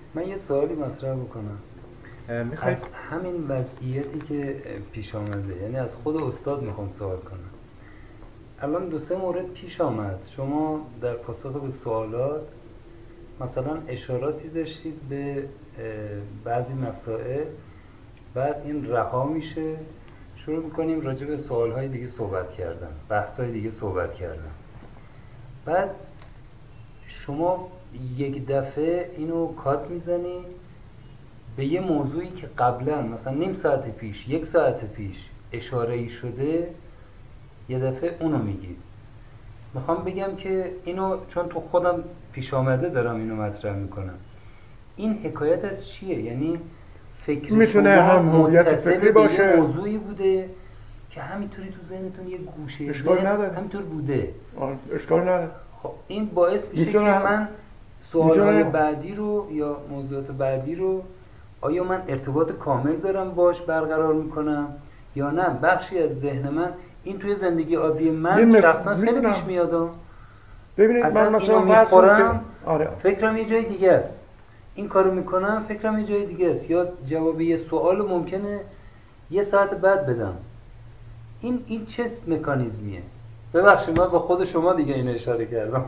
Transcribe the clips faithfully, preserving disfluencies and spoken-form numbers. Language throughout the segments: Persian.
من یه سوالی مطرح بکنم میخواید از همین وضعیتی که پیش آمده، یعنی از خود استاد میخوام سوال کنم. الان دو سه مورد پیش آمد، شما در پاسخ به سوالات مثلا اشاراتی داشتید به بعضی مسائل، بعد این رها میشه، شروع میکنیم راجع به سوالهای دیگه صحبت کردن، بحثهای دیگه صحبت کردن. بعد شما یک دفعه اینو کات میزنی به یه موضوعی که قبلا مثلا نیم ساعت پیش، یک ساعت پیش اشاره ای شده، یه دفعه اونو میگی. میخوام بگم که اینو چون تو خودم پیش آمده دارم اینو مطرح میکنم، این حکایت از چیه؟ یعنی فکر میتونه شما هم هویت متصل فکری به باشه، یه موضوعی بوده که همینطوری تو ذهنتون یه گوشه اشکال ذهن نداره، همینطور بوده. آه، اشکال نداره. خب این باعث میشه میتونه که هم... من سوالهای میتونه... بعدی رو یا موضوعات بعدی رو آیا من ارتباط کامل دارم باش برقرار میکنم یا نه بخشی از ذهن من این توی زندگی عادی من مثل... شخصا خیلی میتونم. پیش میادم. ببینید اصلا من اینو مثلا میخورم که... آره. فکرم یه جای دیگه است، این کارو میکنم فکرم یه جای دیگه است، یا جواب یه سوال ممکنه یه ساعت بعد بدم. این این چه مکانیزمیه؟ ببخشید من با خود شما دیگه اینو اشاره کردم.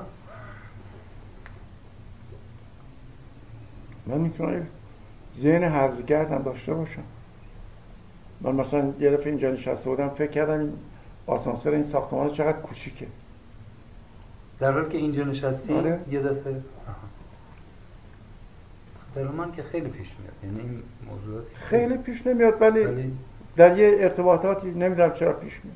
من میتونم ذهن هرزگرد هم داشته باشم. من مثلا یه دفعه اینجا نشسته بودم فکر کردم این آسانسور این ساختمان چقدر کوچیکه، در حالی که اینجا نشستی آره. یه دفعه در من که خیلی پیش میاد، یعنی این موضوعات خیلی, خیلی پیش نمیاد، ولی, ولی در یه ارتباطاتی نمیدونم چرا پیش میاد.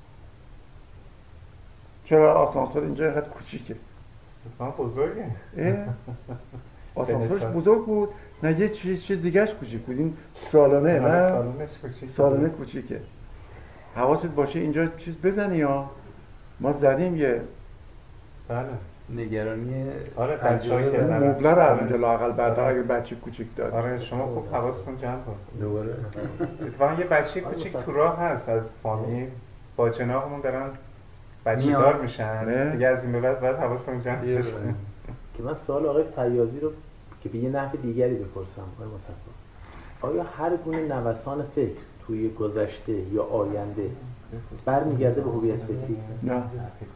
چرا آسانسور اینجا اینقدر کوچیکه؟ مثلا بزرگه. آسانسورش بزرگ بود، نه یه چیز چیز دیگه‌اش کوچیک بود. این سالنه نه سالنش کوچیکه، سالنه کوچیکه. حواست باشه اینجا چیز بزنی ها، ما زدیم یه بله نگرانی آره بچه‌ها که مبله رو از اونجا لااقل بعد اگه بچه کوچیک داد. آره شما خوب حواستون جمع کن. دوباره اتفاقا یه بچه کوچیک تو راه هست از فامیل با جناقمون دارن بچه دار میشن دیگه، از این به بعد باید حواستون جمع بشه. که من سوال آقای فیاضی رو که به یه نحو دیگری بپرسم، آقای مصطفی، آیا هر گونه نوسان فکر توی گذشته یا آینده برمیگرده به هویت فکری؟ نه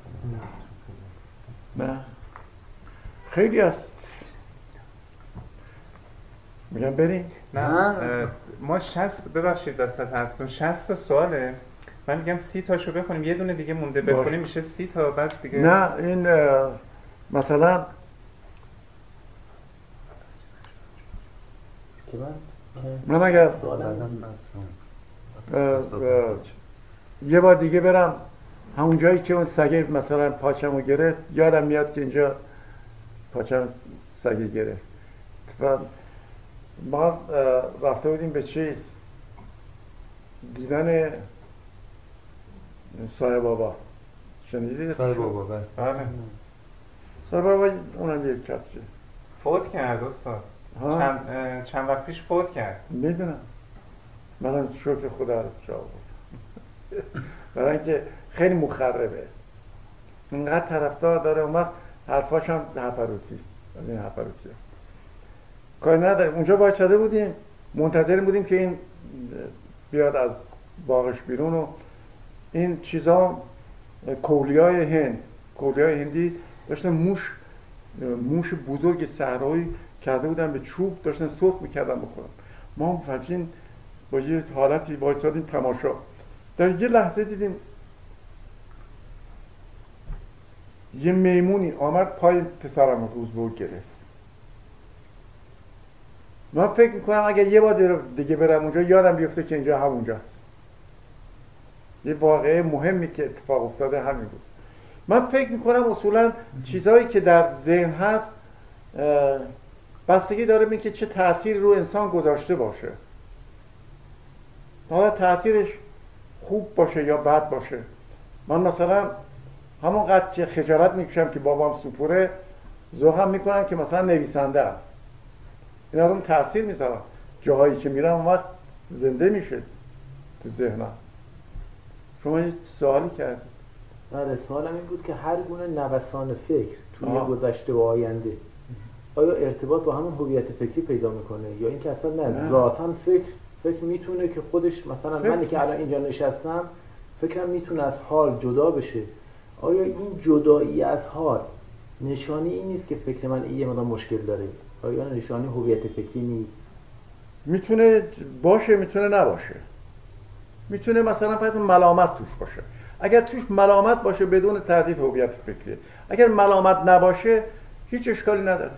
نه خیلی است. میگم بریم. نه ما شصت ببخشید دست حرفتون شصت تا سواله، من میگم سی تاشو بخونیم یه دونه دیگه مونده بخونیم میشه سی تا بعد دیگه. نه این مثلا که من من اگر یه بار دیگه برم همون جایی که اون سگه مثلا پاچمو گرفت، یادم میاد که اینجا پاچم سگه گرفت و ما رفته بودیم به چیز دیدن سایه بابا. شنیدید؟ سایه بابا بله. سایه بابا اونم یک کسی فوت کرد استاد، چند, چند وقت پیش فوت کرد. میدونم، منم شکر خدا رو جا بود. برای اینکه خیلی مخربه، اینقدر طرفدار داره، اون وقت حرفاش هم هپروتی از این هپروتی کاری نداریم. اونجا باید شده بودیم منتظر بودیم که این بیاد از باغش بیرون و این چیزا کولیای هند کولیای هندی داشتن موش موش بزرگ صحرایی کرده بودن به چوب، داشتن سرخ میکردن بخورن. ما فقط با یه حالتی وایسادیم تماشا. در یه لحظه دیدیم یه میمونی آمد پای پسرم روزبه گرفت. من فکر میکنم اگر یه بار دیگه برم اونجا یادم بیفته که اینجا همونجاست. یه واقعه مهمی که اتفاق افتاده همین بود. من فکر میکنم اصولا چیزهایی که در ذهن هست بستگی داره به که چه تأثیری رو انسان گذاشته باشه. حالا تأثیرش خوب باشه یا بد باشه. من مثلا همونقدر که خجالت میکشم که بابام سوپوره، ذوقم میکنم که مثلا نویسنده ام. اینا رو تأثیر میذارم، جاهایی که میرم اون وقت زنده میشه تو ذهنم. شما یه سوالی کردید. بله، سوالم این بود که هر گونه نوسان فکر توی آه. گذشته و آینده آیا ارتباط با همون هویت فکری پیدا میکنه یا اینکه اصلا نه, نه. ذاتاً فکر فکر میتونه که خودش مثلا فکر. منی که الان اینجا نشستم فکرم میتونه از حال جدا بشه. آیا این جدایی از حال نشانی این نیست که فکر من یه مقدار مشکل داره؟ آیا نشانی هویت فکری نیست؟ میتونه باشه میتونه نباشه. میتونه مثلا فرض ملامت توش باشه. اگر توش ملامت باشه بدون تردید هویت فکری. اگر ملامت نباشه هیچ اشکالی نداره.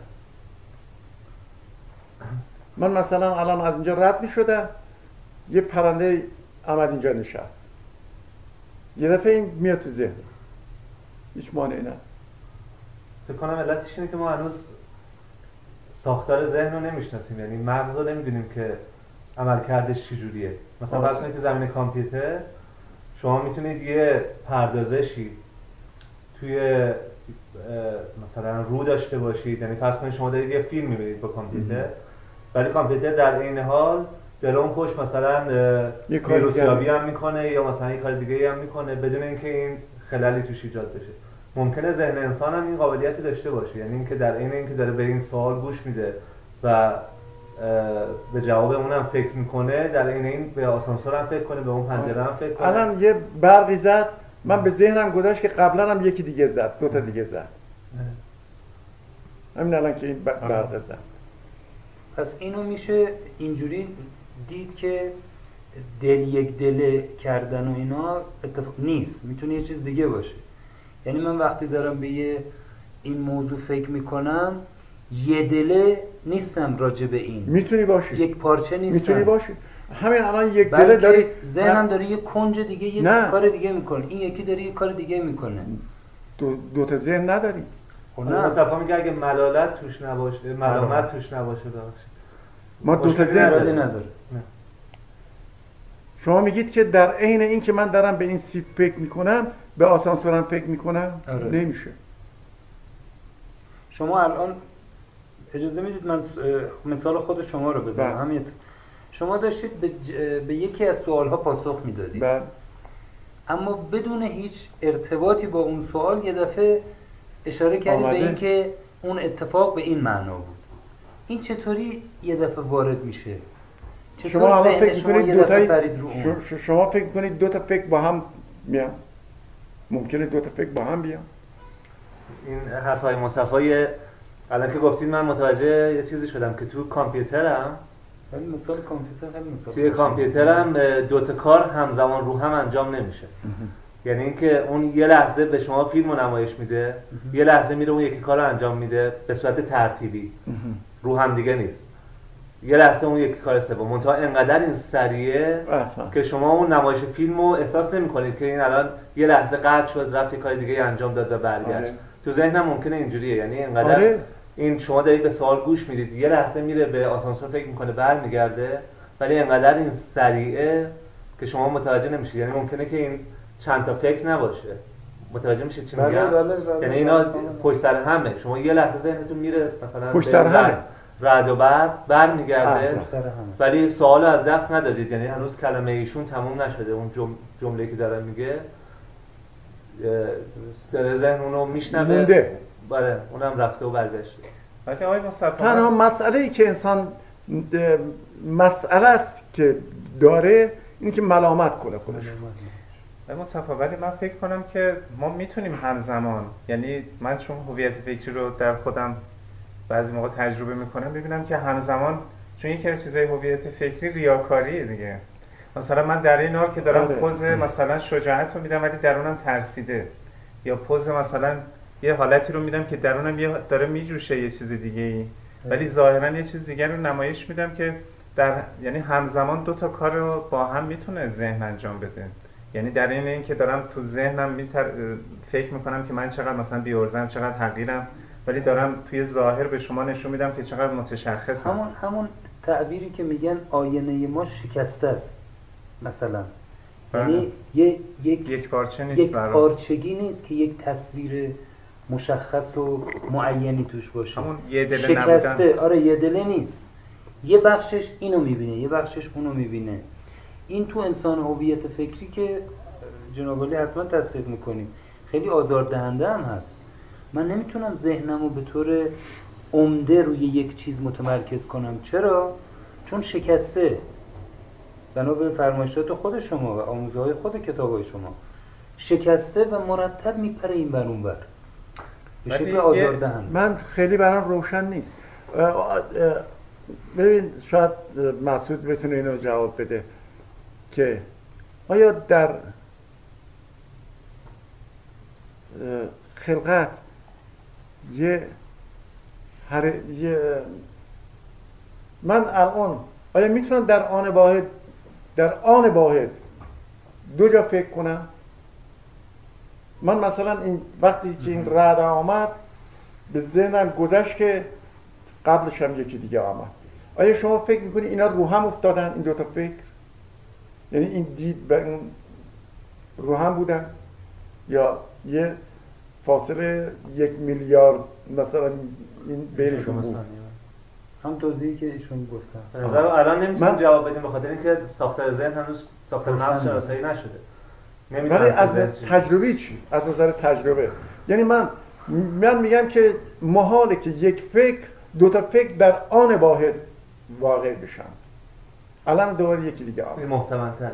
من مثلا الان از اینجا رد میشدم، یه پرنده آمد اینجا نشست، یه دفعه این میاد تو ذهن، هیچ مانعی نداره. فکر کنم علتش اینه که ما هنوز ساختار ذهن رو نمیشناسیم، یعنی مغز رو نمیدونیم که عملکردش چجوریه. مثلا فرض کنید تو زمین کامپیوتر شما میتونید یه پردازشی توی مثلا رو داشته باشید، یعنی فرض کنید شما دارید یه فیلم میبینید با کامپیوتر، ولی کامپیوتر در این حال داره اون پشت مثلا ویروسیابی هم میکنه یا مثلا یه کار دیگه هم میکنه بدون اینکه این خلالی توش ایجاد بشه. ممکنه ذهن انسان هم این قابلیتی داشته باشه، یعنی اینکه در این اینکه داره به این سوال گوش میده و به جواب اونم فکر میکنه، در این این به آسانسور هم فکر کنه، به اون پنجره هم فکر کنه. الان یه برقی زد، من به ذهنم گذاشت که قبلا هم یکی دیگه زد، دو تا دیگه زد. همین الان که این برق زد. پس اینو میشه اینجوری دید که دل یک دل کردن و اینا اتفاق نیست، میتونه یه چیز دیگه باشه. یعنی من وقتی دارم به یه این موضوع فکر میکنم یه دله نیستم راجع به این، میتونی باشی یک پارچه نیستم، میتونی باشی. همین الان یک دله داری، ذهنم داره یه کنج دیگه یه نه. کار دیگه میکنه، این یکی داره یه کار دیگه میکنه. دو, دو تا ذهن نداری. نه مصطفی میگه اگه ملالت توش نباشه، ملامت توش نباشه داشت ما دو تا ذهن نداره. شما میگید که در عین این که من دارم به این سیب فکر میکنم به آسانسورم فکر میکنم. آره. نمیشه. شما الان اجازه میدید من مثال خود شما رو بزنم. همین شما داشتید به, ج... به یکی از سوالها پاسخ میدادید، بله، اما بدون هیچ ارتباطی با اون سوال یه دفعه اشاره کردید به این که اون اتفاق به این معنا بود. این چطوری یه دفعه وارد میشه؟ شما الان فکر میکنید دو تا ش... شما فکر میکنید دو تا فکر با هم میان؟ ممکنه دو تا فکر با هم بیان. این حرفای مصطفی الان که گفتید من متوجه یه چیزی شدم که تو کامپیوترم، ولی مثال کامپیوتر خیلی مثال توی کامپیوترم دو تا کار همزمان رو هم انجام نمیشه. یعنی اینکه اون یه لحظه به شما فیلمو نمایش میده، یه لحظه میره اون یکی کارو انجام میده به صورت ترتیبی، رو هم دیگه نیست. یه لحظه اون یکی کار سوم، منتها انقدر این سریعه که شما اون نمایش فیلمو احساس نمی‌کنید که این الان یه لحظه قطع شد رفت یه کار دیگه انجام داد و برگشت. آره. تو ذهنم ممکنه اینجوریه، یعنی انقدر آره. این شما دارید به سوال گوش میدید، یه لحظه میره به آسانسور فکر میکنه برمیگرده، ولی انقدر این سریعه که شما متوجه نمیشید. یعنی ممکنه که این چند تا فکر نباشه. متوجه میشید چی میگم؟ یعنی اینا پشت سر همه. شما یه لحظه ذهنتون میره مثلا پشت سر همه رد و بعد برمیگرده، ولی سوالو از دست ندادید. یعنی هنوز کلمه ایشون تموم نشده، اون جم... جمله‌ای که داره میگه در ذهن اونو میشنوه، بله اونم رفته و برگشته. ولی آقای مصطفی تنها مسئله‌ای که انسان مسئله است که داره اینه که ملامت کنه خودش. آقای مصطفی ولی من فکر کنم که ما میتونیم همزمان، یعنی من چون هویت فکری رو در خودم بعضی موقع تجربه میکنم ببینم که همزمان، چون یکی از چیزای هویت فکری ریاکاریه دیگه. مثلا من در این حال که دارم پوز مثلا شجاعت رو میدم ولی درونم ترسیده، یا پوز مثلا یه حالتی رو میدم که درونم یه داره میجوشه یه چیز دیگه ای، ولی ظاهرا یه چیز دیگه رو نمایش میدم که در یعنی همزمان دو تا کار رو با هم میتونه ذهن انجام بده. یعنی در این این که دارم تو ذهنم میتر... فکر میکنم که من چقدر مثلا بی‌ارزم، چقدر حقیرم، ولی دارم توی ظاهر به شما نشون میدم که چقدر متشخصم. همون همون تعبیری که میگن آینه ما شکسته است مثلا. یعنی یک یک یک پارچه نیست، یک پارچگی نیست که یک تصویر مشخص و معینی توش باشه. همون یه دله شکسته نبودن. آره یه دله نیست. یه بخشش اینو میبینه، یه بخشش اونو میبینه. این تو انسان هویت فکری که جناب عالی حتما تصدیق میکنیم خیلی آزاردهنده هم هست. من نمیتونم ذهنمو به طور عمده روی یک چیز متمرکز کنم. چرا؟ چون شکسته، بنا به فرمایشات خود شما و آموزه های خود کتاب های شما شکسته و مرتب میپره این بر اون بر به شکل آزاردهنده. من خیلی برام روشن نیست. ببین شاید مسعود بتونه اینو جواب بده که آیا در خلقت یه هر یه من الان آیا میتونم در آن واحد در آن واحد دو جا فکر کنم؟ من مثلا این وقتی که این رعد آمد به ذهنم گذشت که قبلش هم یکی دیگه آمد. آیا شما فکر میکنی اینا رو هم افتادن این دوتا فکر؟ یعنی این دید به اون رو هم بودن یا یه فاصله یک میلیارد مثلا این بینشون بود؟ هم توضیحی که ایشون گفتن. به نظر الان نمیتونم جواب بدیم به خاطر اینکه ساختار ذهن هنوز ساختار مغز شناسایی نشده. ولی از تجربه چی؟ از نظر تجربه یعنی من من میگم که محاله که یک فکر دو تا فکر در آن واحد واقع بشن. الان دوباره یکی دیگه آمد. محتمل‌تره.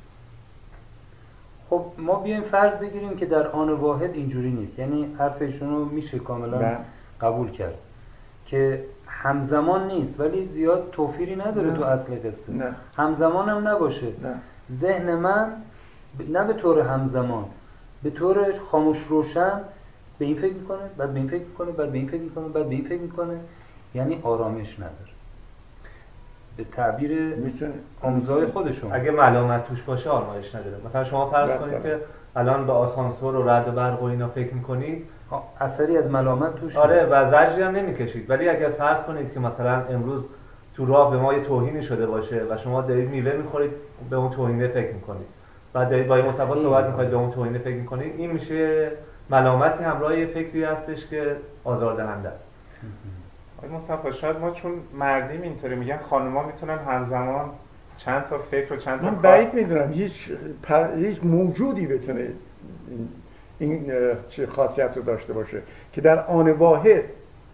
خب ما بیایم فرض بگیریم که در آن واحد اینجوری نیست. یعنی حرفشون رو میشه کاملا نه. قبول کرد که همزمان نیست ولی زیاد توفیری نداره نه. تو اصل قصه. نه. همزمان هم نباشه. نه. ذهن من نه به طور همزمان، به طور خاموش روشن به این فکر میکنه، بعد به این فکر میکنه، بعد به این فکر میکنه، بعد به این فکر میکنه، یعنی آرامش نداره. به تعبیر میتونه آموزهای خودشون اگه ملامت توش باشه آرامش نداره. مثلا شما فرض کنید که الان به آسانسور و رعد و برق و اینا فکر میکنید، اثری از ملامت توش آره و زجری هم نمیکشید. ولی اگر فرض کنید که مثلا امروز تو راه به ما یه توهینی شده باشه و شما دارید میوه میخورید به اون توهینه فکر میکنید، بعد دارید با این مصطفی صحبت میکنید به اون توهینه فکر میکنید، این میشه ملامتی همراه یه فکری هستش که آزاردهنده است. آقای مصطفی شاید ما چون مردیم اینطوری میگن خانوما میتونن همزمان چند تا فکر و چند تا من کار. بعید میدونم هیچ پر... هیچ موجودی بتونه این, این چه خاصیت رو داشته باشه که در آن واحد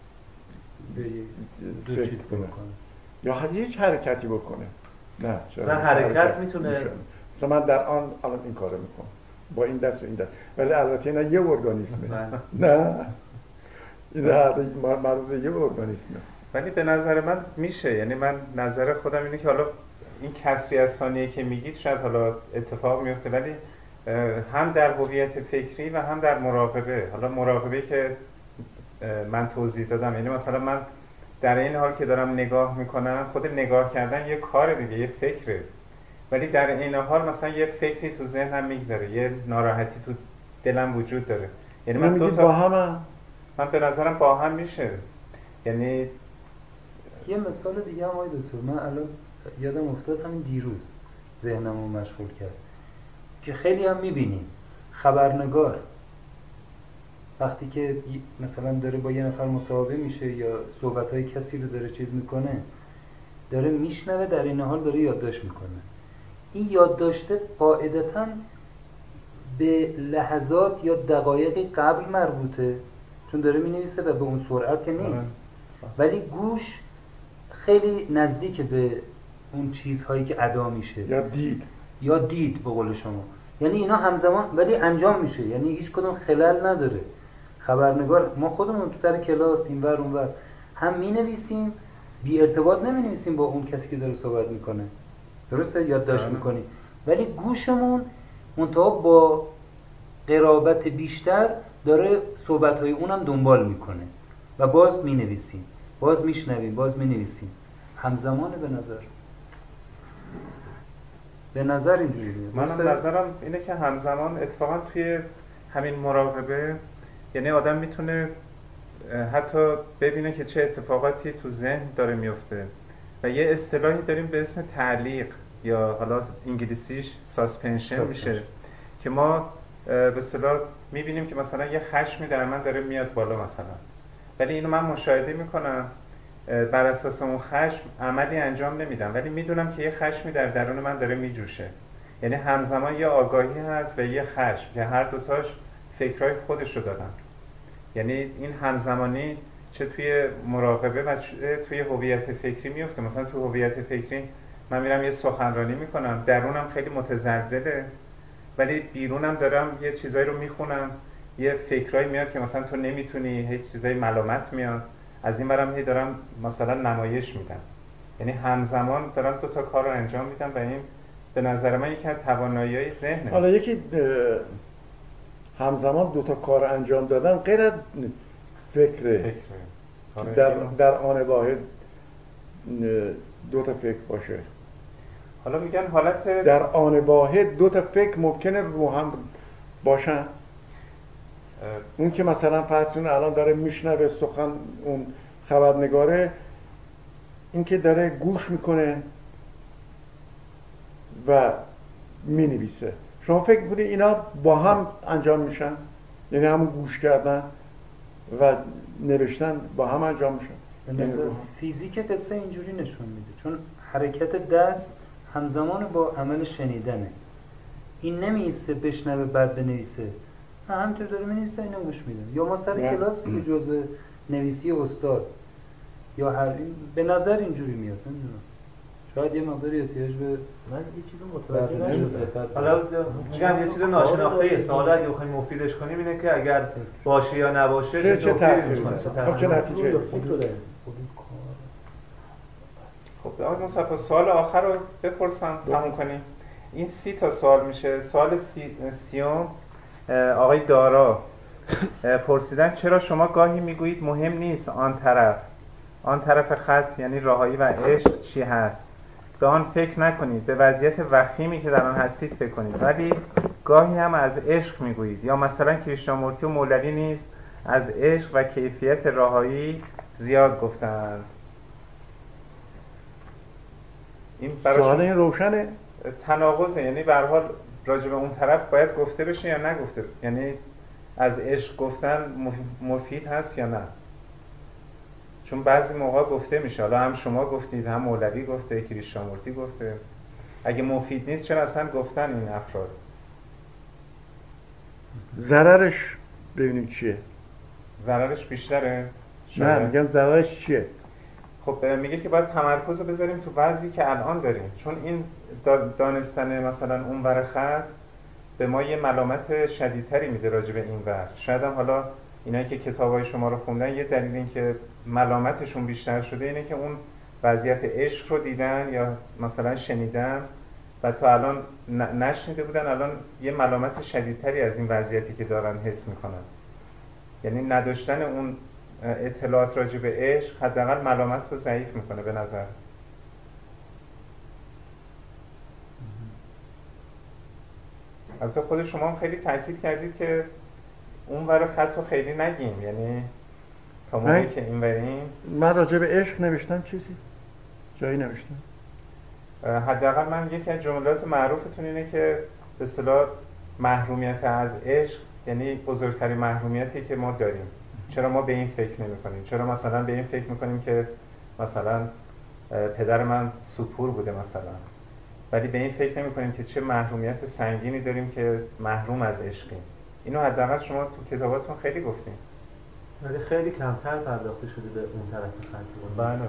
دو فکر چیز کنه. بکنه یا هیچ حرکتی بکنه. نه مثلا حرکت میتونه، مثلا من در آن الان این کارو میکنم با این دست و این دست، ولی البته اینا یه ارگانیسمه. نه این هر مربوط یه ارگانیسمه. ولی به نظر من میشه، یعنی من نظر خودم اینه که حالا این کسری از ثانیه که میگید شاید حالا اتفاق میفته، ولی هم در هویت فکری و هم در مراقبه. حالا مراقبه که من توضیح دادم، یعنی مثلا من در این حال که دارم نگاه میکنم، خود نگاه کردن یه کار دیگه، یه فکره، ولی در این حال مثلا یه فکری تو ذهنم میگذره، یه ناراحتی تو دلم وجود داره. یعنی من دو تا با هم من به نظرم با هم میشه. یعنی یه مثال دیگه هم آقای دکتر، من الان یادم افتاد همین دیروز ذهنمو مشغول کرد که خیلی هم میبینیم خبرنگار وقتی که مثلا داره با یه نفر مصاحبه میشه یا صحبتهای کسی رو داره چیز میکنه، داره میشنوه، در این حال داره یادداشت میکنه. این یادداشته قاعدتاً به لحظات یا دقایقی قبل مربوطه، چون داره مینویسه و به اون سرعت که نیست، ولی گوش خیلی نزدیک به اون چیزهایی که ادا میشه یا دید یا دید به قول شما. یعنی اینا همزمان ولی انجام میشه، یعنی هیچ کدوم خلل نداره. خبرنگار ما خودمون تو سر کلاس اینور اونور هم مینویسیم، بی ارتباط نمینویسیم با اون کسی که داره صحبت میکنه، درسته؟ یادداشت میکنیم، ولی گوشمون منتها با قرابت بیشتر داره صحبتهای اونم دنبال میکنه و باز مینویسیم، باز میشنویم، باز مینویسیم. همزمانه به نظر به نظر اینجوری میاد. منم نظرم اینه که همزمان اتفاقا توی همین مراقبه، یعنی آدم میتونه حتی ببینه که چه اتفاقاتی تو ذهن داره میفته و یه اصطلاحی داریم به اسم تعلیق یا حالا انگلیسیش ساسپنشن میشه که ما به اصطلاح میبینیم که مثلا یه خشمی در من داره میاد بالا مثلا، ولی اینو من مشاهده میکنم، بر اساس اون خشم عملی انجام نمیدم، ولی میدونم که یه خشمی در درون من داره میجوشه. یعنی همزمان یه آگاهی هست و یه خشم که هر دوتاش فکرهای خودش رو دادن. یعنی این همزمانی چه توی مراقبه و چه توی هویت فکری میفته. مثلا تو هویت فکری من میرم یه سخنرانی میکنم، درونم خیلی متزلزله ولی بیرونم دارم یه چیزایی رو میخونم، یه فکرایی میاد که مثلا تو نمیتونی، هیچ چیزای ملامت میاد، از این برم هی دارم مثلا نمایش میدم. یعنی همزمان دارم دو تا کار رو انجام میدم و این به نظر من یکی از توانایی‌های ذهنه. حالا یکی همزمان دو تا کار انجام دادن غیر از فکره، فکره. آره، در, اینو- در آن واحد دو تا فکر باشه. حالا میگن حالت در آن واحد دو تا فکر ممکنه رو هم باشن. اه، اون که مثلا فرض کنید الان داره میشنوه سخن اون خبرنگاره، این که داره گوش میکنه و مینویسه، شما فکر میکنید اینا با هم انجام میشن؟ یعنی همون گوش کردن و نوشتن با هم انجام میشن؟ به نظر فیزیک قصه اینجوری نشون میده، چون حرکت دست همزمان با عمل شنیدنه. این نمیایسته بشنوه بعد بنویسه، نه همینطور داره مینویسه اینم گوش میده. یا ما سر نه. کلاس که جزء نویسی استاد یا هر این به نظر اینجوری میاد، نمیدونم شاید یه مقداری احتیاج به من یه چیزی متوجه بررسی نشدم. حالا میگم یه چیز ناشناخته سوال اگه بخوایم مفیدش کنیم اینه که اگر باشه یا نباشه چه- چه چه توفیری تأثیری میکنه، داره؟ چه خب تأثیری چه داره. نتیجه؟ یا فکر رو داریم. خب آقای مصطفی سوال آخر رو بپرسم تموم کنیم. این سی تا سوال میشه. سوال سی، سیوم آقای دارا پرسیدن چرا شما گاهی میگویید مهم نیست آن طرف آن طرف خط یعنی راهایی و عشق چی هست، به آن فکر نکنید، به وضعیت وخیمی که در آن هستید فکر کنید، ولی گاهی هم از عشق میگویید. یا مثلا کریشنامورتی و مولوی نیز از عشق و کیفیت راهایی زیاد گفتند. این سوال برای این روشنه؟ تناقضه، یعنی به هر حال راجع به اون طرف باید گفته بشه یا نگفته، یعنی از عشق گفتن مفید هست یا نه. چون بعضی موقع گفته میشه، حالا هم شما گفتید هم مولوی گفته، کریشنامورتی گفته، اگه مفید نیست چرا اصلا گفتن این افراد؟ ضررش ببینیم چیه. ضررش بیشتره؟ نه شاید. میگم ضررش چیه. خب میگه که باید تمرکز رو بذاریم تو وضعی که الان داریم، چون این دانستن مثلا اون ور خط به ما یه ملامت شدیدتری میده راجع به این ور. شاید هم حالا اینایی که کتابای شما رو خوندن یه دلیل این که ملامتشون بیشتر شده اینه که اون وضعیت عشق رو دیدن یا مثلا شنیدن و تا الان نشنیده بودن، الان یه ملامت شدیدتری از این وضعیتی که دارن حس میکنن. یعنی نداشتن اون اطلاعات راجع به عشق حداقل ملامت رو ضعیف میکنه به نظر. البته خود شما هم خیلی تاکید کردید که اون ور خط رو خیلی نگیم، یعنی تا موقعی که این وریم. من راجع به عشق نوشتم چیزی؟ جایی نوشتم؟ حداقل من یکی از جملات معروفتون اینه که به اصطلاح محرومیت از عشق یعنی بزرگترین محرومیتی که ما داریم. چرا ما به این فکر نمی کنیم؟ چرا مثلا به این فکر میکنیم که مثلا پدر من سوپور بوده مثلا، ولی به این فکر نمی کنیم که چه محرومیت سنگینی داریم که محروم از عشقیم. اینو حداقل شما تو کتاباتون خیلی گفتین. ولی خیلی کمتر پرداخته شده به اون طرف خط. بله.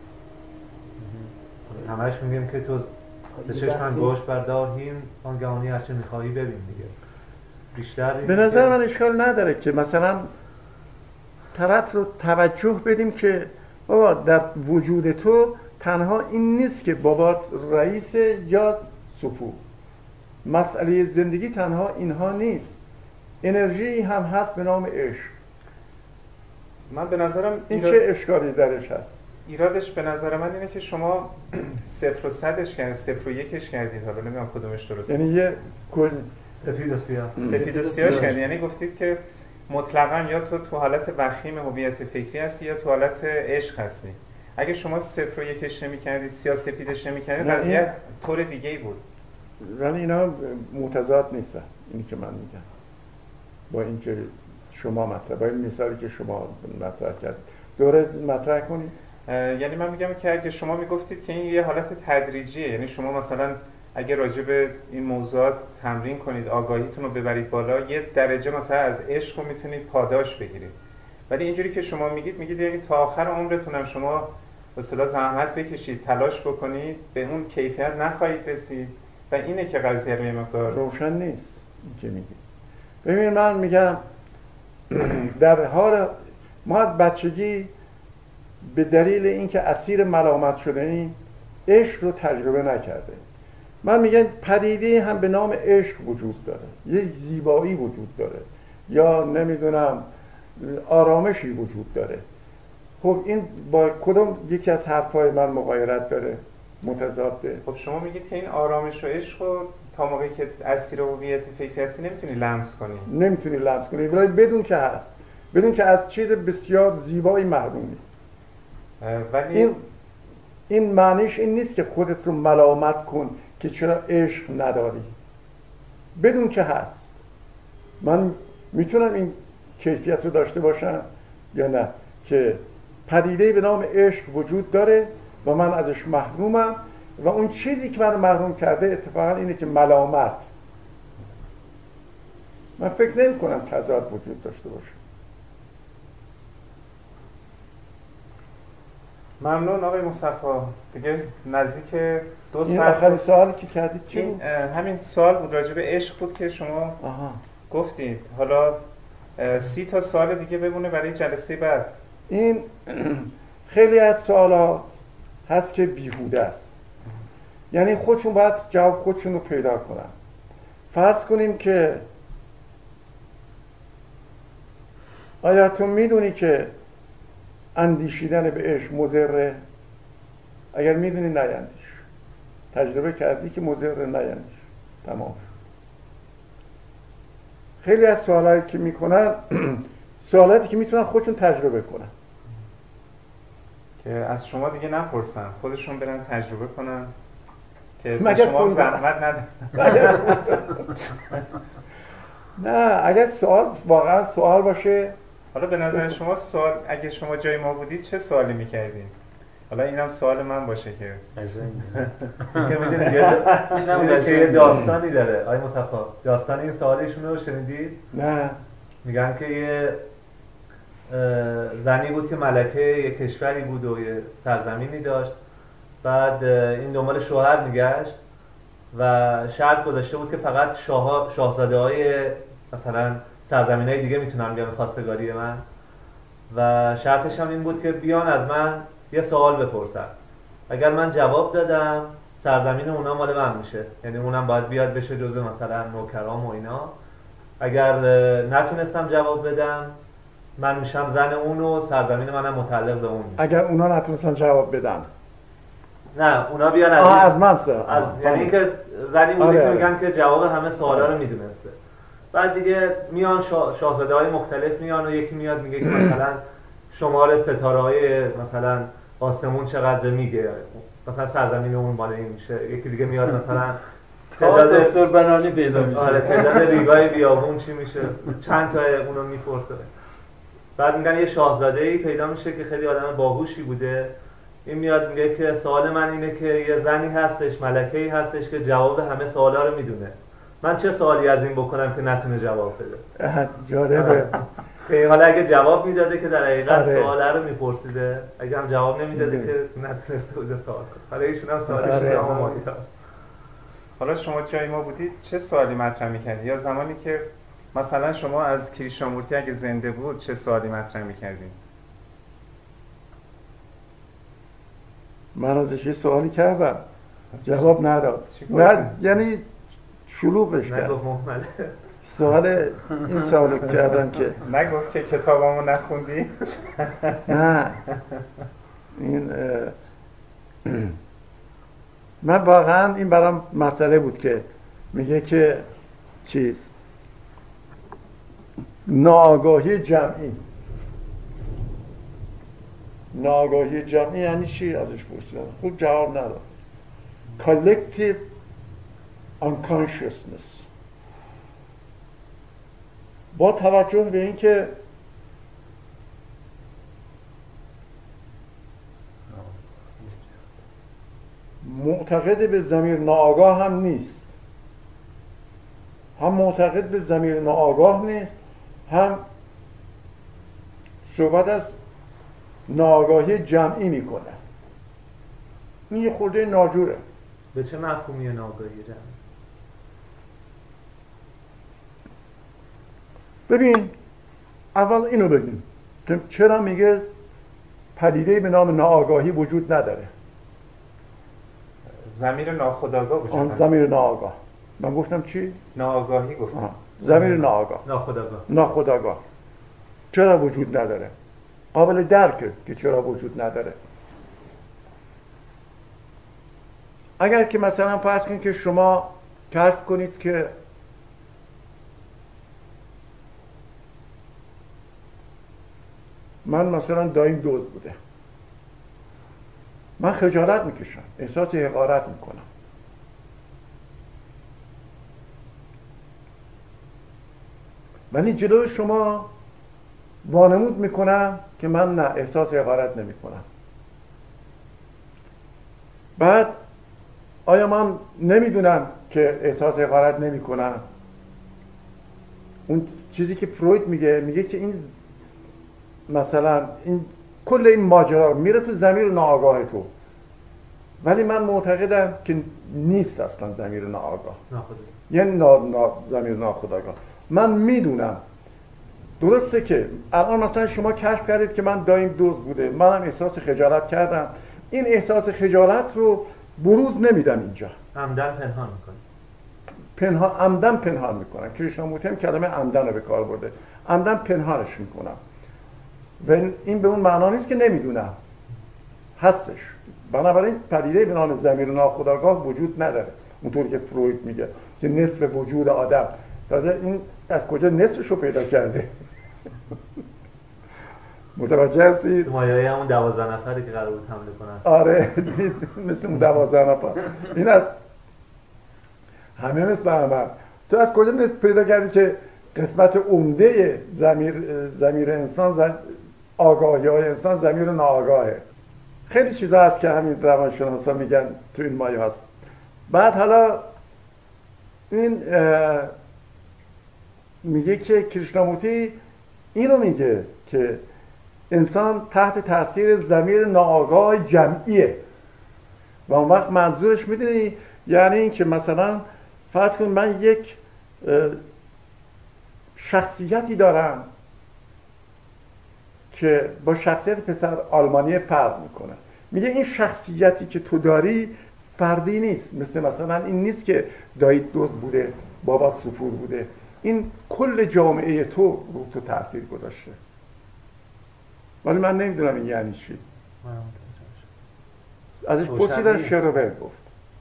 همش میگیم که تو به چشم گوش برداریم آنگهانی هرچه میخواهی ببین دیگه. بیشتر به نظر من اشکال نداره که مثلا طرف رو توجه بدیم که بابا در وجود تو تنها این نیست که بابات رئیس یا سپور، مسئله زندگی تنها اینها نیست، انرژی هم هست به نام عشق. من به نظرم این ایراد... چه اشکالی درش هست؟ ایرادش به نظر من اینه که شما صفر و صدش کردید، صفر و یکش کردید، حالا نمیدونم کدومش درسته. یعنی یه کل سفید و سیاه سفید و سیاهش کردید، یعنی گفتید که مطلقاً یا تو تو حالت وخیم هویت فکری هستی یا تو حالت عشق هستی. اگه شما صفر و یکش نمی‌کردید، سیاه سفیدش نمی‌کردید، قضیه طور دیگه‌ای بود. ولی اینا متضاد نیستن، اینی که من میگم با این که شما مطرح، با این مثالی که شما مطرح کردید دوره مطرح کنید. یعنی من میگم که اگه شما میگفتید که این یه حالت تدریجیه، یعنی شما مثلا اگه راجع به این موضوعات تمرین کنید، آگاهیتون رو ببرید بالا، یه درجه مثلا از عشق رو میتونید پاداش بگیرید. ولی اینجوری که شما میگید میگید یعنی تا آخر عمرتونم شما به اصطلاح زحمت بکشید، تلاش بکنید، به اون کیفیت نخواهید رسید و اینه که قضیه به مقدار روشن نیست این که میگی. ببین من میگم در حال ما از بچگی به دلیل اینکه اسیر ملامت شده ایم عشق رو تجربه نکرده. من میگم پدیده هم به نام عشق وجود داره، یه زیبایی وجود داره، یا نمیدونم آرامشی وجود داره. خب این با کدوم یکی از حرفای من مغایرت داره، متضاده؟ خب شما میگید که این آرامش و عشق رو تا موقعی که اسیر هویت فکری هستی نمیتونی لمس کنی. نمیتونی لمس کنی، ولی بدون که هست، بدون که از چیز بسیار زیبایی محرومی. ولی این این معنیش این نیست که خودت رو ملامت کن که چرا عشق نداری، بدون که هست. من میتونم این کیفیت رو داشته باشم یا نه که پدیده‌ای به نام عشق وجود داره و من ازش محرومم و اون چیزی که من محروم کرده اتفاقا اینه که ملامت. من فکر نمی کنم تضاد وجود داشته باشه. ممنون آقای مصطفی. دیگه نزدیک دو این ساعت. آخرین سوالی که کردید چی این بود؟ همین سوال بود، راجع به عشق بود که شما آها. گفتید. حالا سی تا سوال دیگه بمونه برای جلسه بعد. این خیلی از سوالات هست که بیهوده است، یعنی خودشون باید جواب خودشون رو پیدا کنن. فرض کنیم که آیا تو میدونی که اندیشیدن به عشق مضره؟ اگر میدونی نیندیش، تجربه کردی که مضره نیندیش، تمام. خیلی از سوالایی که میکنن سوالاتی که میتونن خودشون تجربه کنن، که از شما دیگه نپرسن، خودشون برن تجربه کنن که مگر شما پول زحمت ندن. نه، اگر سوال واقعا سوال باشه. حالا به نظر شما سوال، اگه شما جای ما بودید چه سوالی میکردین؟ حالا اینم سوال من باشه که که میدونید یه یه داستانی داره آقای مصطفی، داستان این سوالشون رو شنیدید؟ نه. میگن که یه زنی بود که ملکه یه کشوری بود و یه سرزمینی داشت، بعد این دنبال شوهر میگشت و شرط گذاشته بود که فقط شاه شاهزاده های مثلا سرزمین های دیگه میتونن بیان خواستگاری من، و شرطش هم این بود که بیان از من یه سوال بپرسن، اگر من جواب دادم سرزمین اونا مال من میشه، یعنی اونم باید بیاد بشه جزء مثلا نوکرام و اینا. اگر نتونستم جواب بدم من میشم زن اون و سرزمین منم متعلق به اون میشه. اگر اونا نتونستن جواب بدن؟ نه، اونا بیان از, آه از من سر از یعنی اینکه زنی بوده آره که آره. میگن که جواب همه سوالا رو میدونسته. بعد دیگه میان شا... شاهزاده های مختلف میان و یکی میاد میگه که مثلا شمال ستاره های مثلا آسمون چقدر میگه، مثلا سرزمین اون مال این میشه. یکی دیگه میاد مثلا تعداد دکتر بنانی پیدا میشه. آره تعداد ریگای بیابون چی میشه، چند تا اونو میپرسه. بعد میگن یه شاهزاده‌ای پیدا میشه که خیلی آدم باهوشی بوده، این میاد میگه که سوال من اینه که یه زنی هستش، ملکه‌ای هستش که جواب همه سوالا رو میدونه، من چه سوالی از این بکنم که نتونه جواب بده؟ جالبه. که حالا اگه جواب میداده که در حقیقت آره. سوالا رو میپرسیده، اگه هم جواب نمیداده که نتونسته بوده سوال کنه. حالا ایشون هم سوالش آره. رو آماده داشت. حالا شما جای ما بودید چه سوالی مطرح میکردید؟ یا زمانی که مثلا شما از کریشنامورتی اگه زنده بود چه سوالی مطرح میکردید؟ من ازش یه سوالی کردم جواب نداد. چیکار نه کنی؟ یعنی شلوغش کرد. نگفت محمله. سوال این سوالو کردم که نگفت که کتابامو نخوندی؟ نه این اه، من واقعا این برام مسئله بود که میگه که چیز ناآگاهی جمعی. ناآگاهی جمعی یعنی چی؟ ازش پرسیدم، خوب جواب نداد. collective unconsciousness. با توجه به اینکه معتقد به ضمیر ناآگاه هم نیست، هم معتقد به ضمیر ناآگاه نیست، هم صحبت از ناآگاهی جمعی میکنه. این یه خورده ناجوره. به چه مفهومی ناآگاهی جمعی؟ ببین اول اینو بگیم که چرا میگه پدیده به نام ناآگاهی وجود نداره. ضمیر ناخودآگاه وجود آن نداره. ضمیر ناآگاه. من گفتم چی؟ ناآگاهی گفتم. آه. ضمیر ناآگاه. ناخودآگاه. ناخودآگاه چرا وجود نداره؟ قابل درکه که چرا وجود نداره. اگر که مثلا فرض کنید که شما کشف کنید که من مثلا دایم دوز بوده، من خجالت میکشم، احساس حقارت میکنم. ولی جلوی شما وانمود میکنم که من نه، احساس حقارت نمیکنم. بعد آیا من نمیدونم که احساس حقارت نمیکنم؟ اون چیزی که فروید میگه، میگه که این مثلا این کل این ماجرا میره تو ضمیر ناآگاه تو، ولی من معتقدم که نیست اصلا ضمیر ناآگاه، ناخودآگاه. یعنی نا... نا... ضمیر ناخودآگاه. من میدونم درسته که الان مثلا شما کشف کردید که من دایم دوز بوده، منم احساس خجالت کردم، این احساس خجالت رو بروز نمیدم اینجا، عمدن پنهان میکنه. پنهان عمدن پنهان میکنم. کریشنامورتی هم کلمه عمدن رو به کار برده، عمدن پنهانش میکنم. و این به اون معنا نیست که نمیدونم، هستش. بنابراین پدیده به نام ضمیر ناخودآگاه وجود نداره اونطوری که فروید میگه که نصف وجود آدم. تازه این از کجا نصفش رو پیدا کرده؟ متوجه هستید؟ مایه‌ای همون دوازده نفری که قرار بود حمله کنن. آره مثل اون دوازده نفر. این از همه مثل همه. تو از کجا نصف پیدا کردی که قسمت عمده ضمیر ضمیر انسان، آگاهی های انسان ضمیر ناآگاهه. خیلی چیزا هست که همین روانشناسا میگن تو این مایه هست. بعد حالا این میگه که کریشنامورتی اینو میگه که انسان تحت تاثیر ضمیر ناآگاه جمعیه. و اون وقت منظورش میدونی یعنی این که مثلا فرض کن من یک شخصیتی دارم که با شخصیت پسر آلمانی فرق میکنه. میگه این شخصیتی که تو داری فردی نیست، مثل مثلا این نیست که دایید دوز بوده، بابات سفور بوده، این کل جامعه تو رو تو تأثیر گذاشته. ولی من نمیدونم این یعنی چی. ازش پرسیدن شروبر گفت.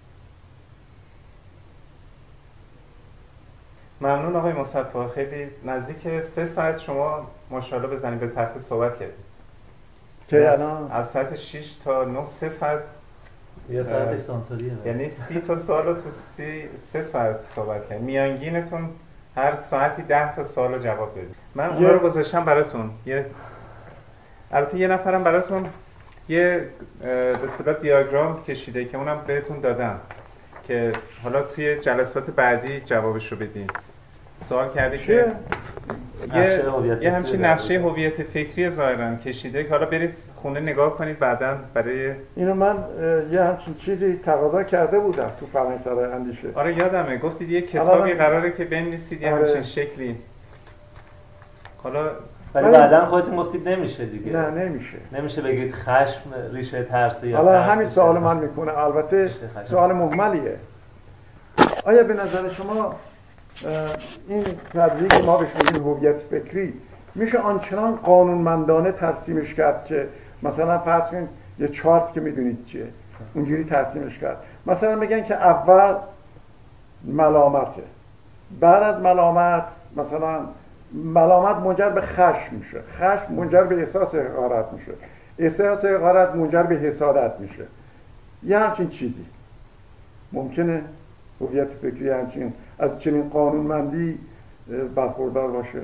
ممنون آقای مصطفی، خیلی نزدیک سه ساعت شما ماشاءالله بزنید به تخت صحبت کردید. که الان از ساعت شش تا نه سه ساعت یه ساعتش سانسوریه. یعنی سی تا سوال رو تو سی سه ساعت صحبت کردید. میانگینتون هر ساعتی ده تا سوال رو جواب بدید. من اون رو گذاشتم براتون. یه البته یه نفرم براتون یه به اصطلاح دیاگرام کشیده که اونم بهتون دادم که حالا توی جلسات بعدی جوابش رو بدین. سوال کرده که یه, یه همچین نقشه هویت فکری ظاهرا کشیده که حالا برید خونه نگاه کنید بعداً برای اینو من یه همچین چیزی تقاضا کرده بودم تو فرهنگسرای اندیشه. آره یادمه گفتید یه کتابی من... قراره که بنویسید یه آره. همچین شکلی. حالا ولی بعداً خودتون گفتید نمیشه دیگه. نه نمیشه. نمیشه بگید خشم ریشه ترسه یا حالا همین سوال من میکنه، البته سوال مهملیه. آیا به نظر شما این پدیده که ما بهش میگیم هویت فکری میشه آنچنان قانونمندانه ترسیمش کرد که مثلا فرض کنید یه چارت که میدونید چیه اونجوری ترسیمش کرد، مثلا بگن که اول ملامته، بعد از ملامت مثلا ملامت منجر به خشم میشه، خشم منجر به احساس حقارت میشه، احساس حقارت منجر به حسادت میشه. یه همچین چیزی ممکنه هویت فکری همچین از چنین قانونمندی برخوردار باشه؟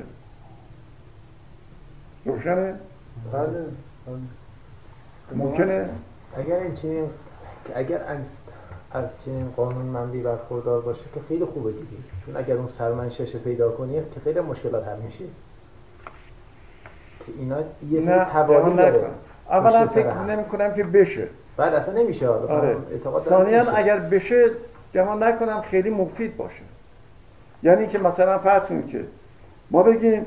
روشنه؟ بله. ممکنه؟ اگر این چنین اگر از از چنین قانونمندی برخوردار باشه که خیلی خوبه دیگه، چون اگر اون سرمنشأش پیدا کنی که خیلی مشکلات حل میشه. که اینا یه نه تبادل داره. اولا فکر نمی کنم که بشه. بعد اصلا نمیشه. آره. ثانیاً اگر بشه گمان نکنم خیلی مفید باشه. یعنی که مثلا فرض کنید که ما بگیم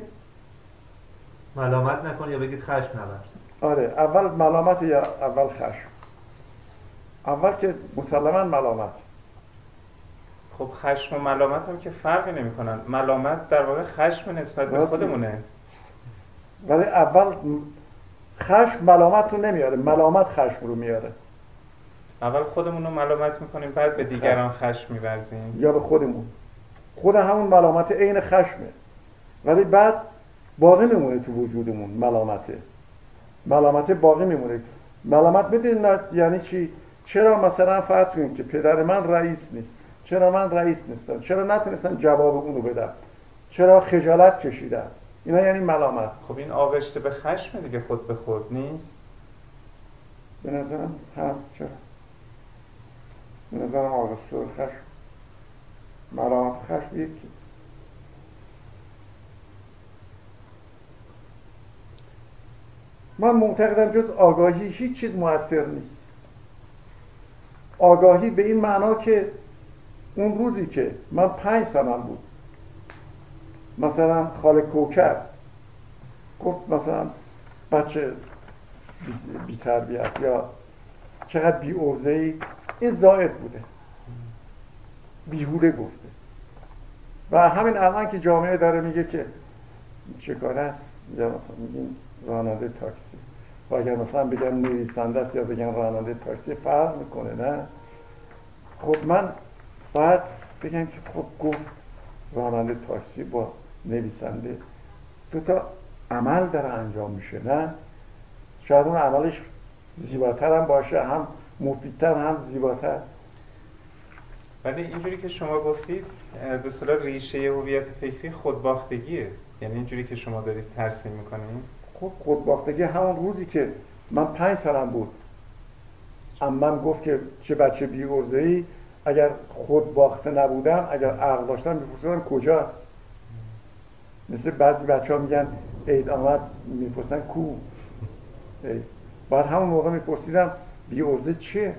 ملامت نکن یا بگید خشم نورز. آره اول ملامت یا اول خشم؟ اول که مسلماً ملامت. خب خشم و ملامت هم که فرقی نمی کنن. ملامت در واقع خشم نسبت به خودمونه. ولی اول خشم ملامت رو نمیاره، ملامت خشم رو میاره. اول خودمون رو ملامت میکنیم بعد به دیگران خشم میورزیم. یا به خودمون. خود همون ملامت عین خشمه. ولی بعد باقی میمونه تو وجودمون ملامته. ملامت باقی میمونه. ملامت میدونید یعنی چی؟ چرا مثلا فرض کنید که پدر من رئیس نیست؟ چرا من رئیس نیستم؟ چرا نتونستم جواب اونو بدم؟ چرا خجالت کشیدم؟ اینا یعنی ملامت. خب این آغشته به خشم دیگه، خود به خود نیست؟ به نظرم هست. چرا؟ به نظرم آغشته به خشم. ملامت خشم یکی. من معتقدم جز آگاهی هیچ چیز مؤثر نیست. آگاهی به این معنا که اون روزی که من پنج سالم بود مثلا خاله کوکر گفت مثلا بچه بی تربیت یا چقدر بی عرضه‌ای، این زائد بوده، بیهوده گفته. و همین الان که جامعه داره میگه که چه کار است، یا مثلا میگین راننده تاکسی، و اگر مثلا بگم نویسنده است یا بگم راننده تاکسی فرق میکنه. نه خب من باید بگم که خب گفت راننده تاکسی با نویسنده دو تا عمل داره انجام میشه. نه شاید اون عملش زیباتر هم باشه، هم مفیدتر هم زیباتر. ولی اینجوری که شما گفتید به اصطلاح ریشه هویت فکری خودباختگیه. یعنی اینجوری که شما دارید ترسیم میکنید. خب خودباختگی همون روزی که من پنج سالم بود عمم گفت که چه بچه بی عرضه‌ای، اگر خودباخته نبودم، اگر عقل داشتم میپرسیدم کجاست. مثل بعضی بچه ها میگن عید آمد میپرسن کو عید. بعد همون موقع میپرسیدم بی عرضه چیه؟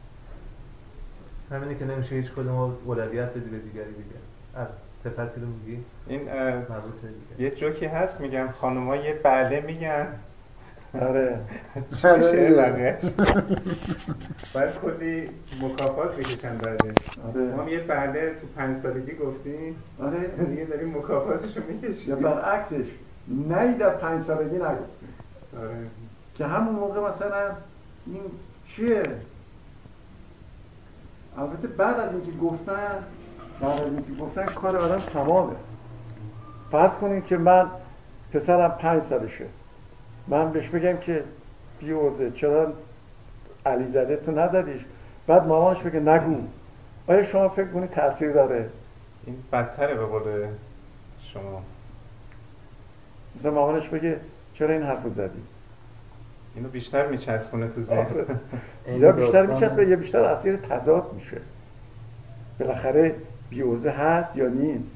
همینه که نمیشه هیچ کدوم اولویت بدی به دیگری دیگه. صفتی رو میگی؟ این یه جوکی هست میگن خانوما یه بله میگن. آره چی میشه بقیهش؟ باید کلی مکافات بکشن بعدش. ما یه بله تو پنج سالگی گفتیم، آره دیگه داریم مکافاتشو میکشیم. یا برعکسش نه در پنج سالگی نگفتیم. آره که همون موقع مثلا این چیه؟ البته بعد از اینکه گفتن بعد از اینکه گفتن کار آدم تمامه. فرض کنیم که من پسرم پنج سالشه، من بهش بگم که بی عرضه چرا علی زده تو نزدیش، بعد مامانش بگه نگو. آیا شما فکر کنید تأثیر داره؟ این بدتره به قول شما. مثلا مامانش بگه چرا این حرفو زدی؟ اینو بیشتر میچسبونه تو ذهن. یا بیشتر میچسبه یا بیشتر اسیر تضاد میشه. بالاخره بی عرضه هست یا نیست.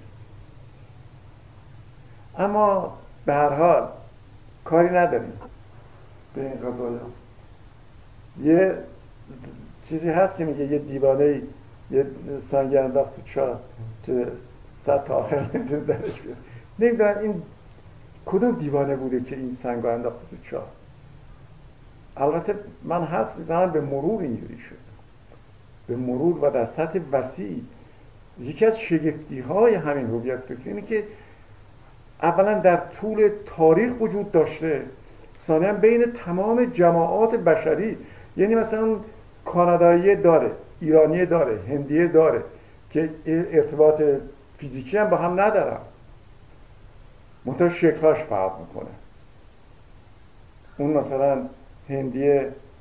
اما به هر حال کاری نداریم به این قضایا. یه چیزی هست که میگه یه دیوانه یه سنگ انداخت تو چاه که صد تا آخر نمیتونه درش بیاد. نمیدونم این کدوم دیوانه بوده که این سنگ انداخت تو چاه. البته من حدس میزنم به مرور اینجوری شد، به مرور و در سطح وسیع. یکی از شگفتی های همین هویت فکری اینه که اولا در طول تاریخ وجود داشته، ثانیاً بین تمام جماعات بشری. یعنی مثلا کانادایی داره، ایرانی داره، هندی داره که ارتباط فیزیکی هم با هم ندارن، منتها شکلاش فرق میکنه. اون مثلا هندی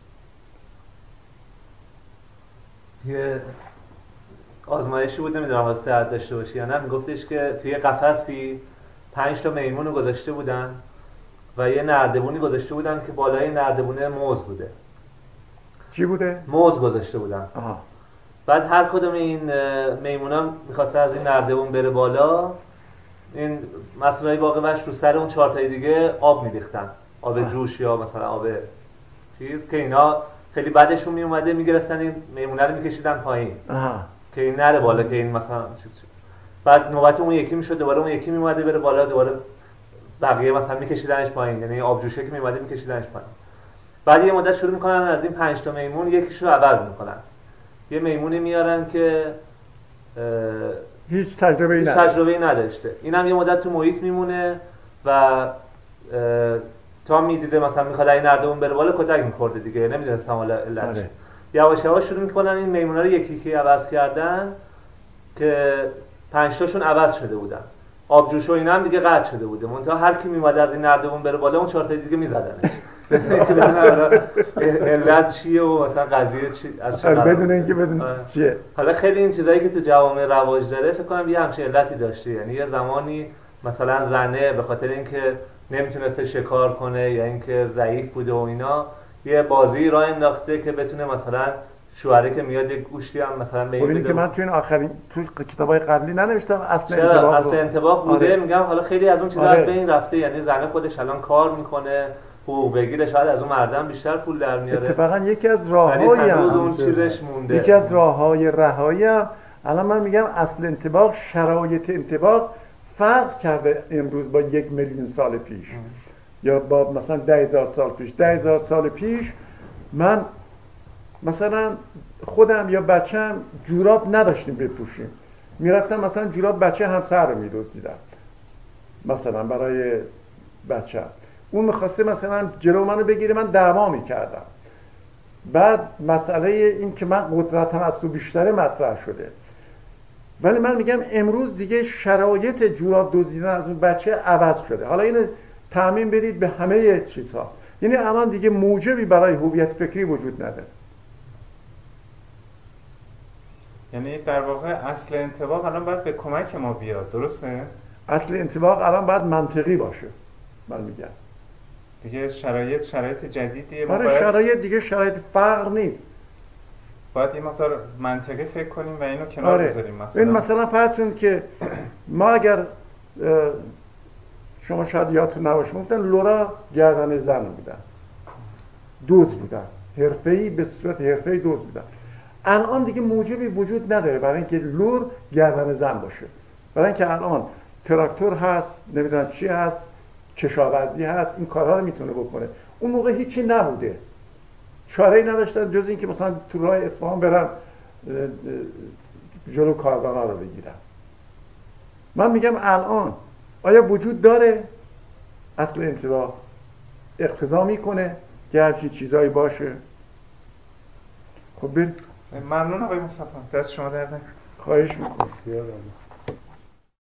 یه آزمایشی بود، نمیدونم واسه عد داشته باشی یا نه، میگفتش که توی قفسی پنج تا میمون رو گذاشته بودن و یه نردبونی گذاشته بودن که بالای نردبونه موز بوده. چی بوده؟ موز گذاشته بودن. آها. بعد هر کدوم این میمونا میخواسته از این نردبون بره بالا، این مسئولای باغ وحش رو سر اون چهار تای دیگه آب میریختن، آب جوش یا مثلا آب چیز که اینا خیلی بعدشون می اومده میگرفتن این میمونه رو میکشیدن پایین آها. که این نره بالا که این مثلا چیز شد. بعد نوبت اون یکی میشد دوباره اون یکی میومده بره بالا، دوباره بقیه مثلا میکشیدنش پایین، یعنی آب جوشه که میومده میکشیدنش پایین. بعد یه مدت شروع میکنن از این پنج تا میمون یکیشو عوض میکنن، یه میمونی میارن که هیچ تجربه ای تجربه نداشته، اینم یه مدت تو محیط میمونه و تا میدیده مثلا میخواد این نردبون بره بالا کتک میخورده دیگه، نمیدونستم حالا علتش. یواش یواش شروع میکنن این میمونا رو یکی یکی عوض کردن که پنج تاشون عوض شده بودن، آبجوش و اینا هم دیگه قطع شده بوده، منتها هر کی میومده از این نردبون بره بالا اون چهار تا دیگه میزدنش بدون علت چیه و مثلا قضیه چی از چه بدون اینکه بدون چیه. حالا خیلی این چیزایی که تو جوامع رواج داره فکر کنم یه همچین علتی داشته، یعنی یه زمانی مثلا زنه به خاطر اینکه نمیتونسته شکار کنه یا اینکه ضعیف بوده و اینا یه بازی راه انداخته که بتونه مثلا شوهره که میاد یک گوشتی هم مثلا به این بده. که من تو این آخرین تو کتابای قبلی ننوشتم اصل انطباق اصل انطباق بوده. آره. میگم حالا خیلی از اون چیزا آره. به این رفته، یعنی زنه خودش الان کار میکنه حقوق بگیره، شاید از اون مردم بیشتر پول در میاره. اتفاقا یکی از راههایی هم اون چیزش مونده، یکی از راههای رهایی هم الان من میگم اصل انطباق، شرایط انطباق فرق کرده امروز با یک میلیون سال پیش ام. یا با مثلا ده هزار سال پیش. ده هزار سال پیش من مثلا خودم یا بچم جوراب نداشتیم بپوشیم، میرفتم مثلا جوراب بچه همسر رو میدوزیدم مثلا برای بچه، اون میخواسته مثلا جلو منو بگیره، من دعوا میکردم. بعد مسئله این که من قدرتم از تو بیشتره مطرح شده. ولی من میگم امروز دیگه شرایط جوراب دزدیدن از اون بچه عوض شده. حالا اینو تعمیم بدید به همه چیزها، یعنی الان دیگه موجبی برای هویت فکری وجود نداره. یعنی در واقع اصل انطباق الان باید به کمک ما بیاد، درسته؟ اصل انطباق الان باید منطقی باشه. من میگم دیگه شرایط شرایط جدیدیه، ما باید شرایط دیگه شرایط فقر نیست، باید یه مقدار منطقی فکر کنیم و اینو کنار آره. بذاریم. مثلا این مثلا فرض کنید که ما اگر شما شاید یادتون نباشه گفتن لورا گردن زن بودن، دوز بودن، حرفه‌ای به صورت حرفه‌ای دوز بودن. الان دیگه موجبی وجود نداره برای اینکه لور گردن زن باشه، برای اینکه الان تراکتور هست، نمیدونم چی هست، کشاورزی هست، این کارها رو میتونه بکنه. اون موقع هیچی نبوده، چاره‌ای نداشتن جز اینکه مثلا تو راه اصفهان برن جلو کاروانا رو بگیرن. من میگم الان آیا وجود داره اصل انطباق اقتضا میکنه که هرچی چیزایی باشه؟ خب بریم. ممنون آقای مصطفی، دست شما در نکنه. خواهش میکنم. بسیار